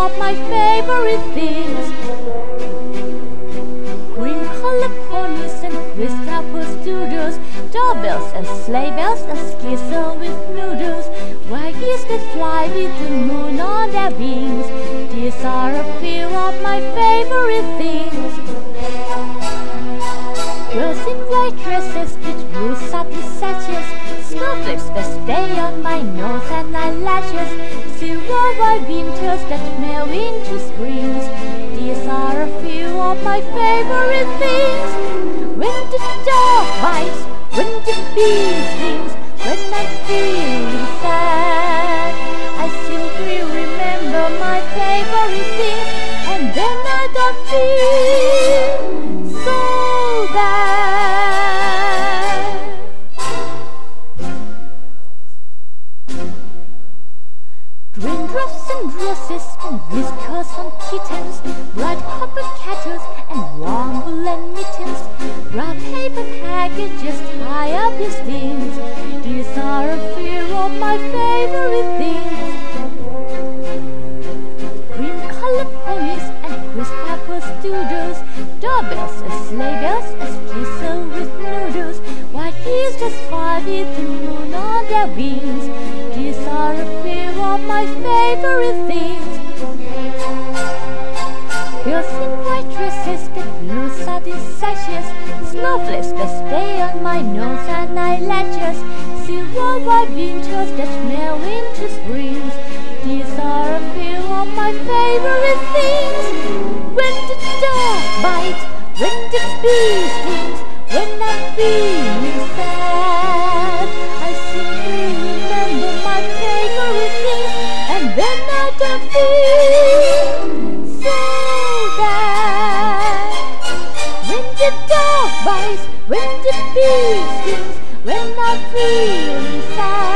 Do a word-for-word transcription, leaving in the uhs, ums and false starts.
of my favorite things. Green colored ponies and twist apple doodles, doorbells and sleigh bells and skizzle with noodles, waggies that fly with the moon on their wings. These are a few of my favorite things. Girls in white dresses with blue satin sashes, snowflakes that stay on my nose and eyelashes, silver white winters that melt into springs. These are a few of my favorite things. When the dog bites, when the bee stings, when I'm feeling sad, I simply remember my favorite things, and then I don't feel so bad. Raindrops and roses and whiskers on kittens, bright copper kettles and warm woolen mittens, wrap paper packages, tie up these things. These are a few of my favorite things. Green colored ponies and crisp apple doodles, doorbells and sleigh bells and skizzle with noodles, white geese that fly with the moon on their wings. These are a few of my favorite things. Girls in white dresses with blue satin sashes, snowflakes that stay on my nose and eyelashes, silver white winters that melt into springs. These are a few of my favorite things. When the dog bites, when the bee stings, when I'm feeling sad, I simply remember my favorite things, and then I don't feel so bad. When the dog bites, when the bee stings, when I'm feeling sad,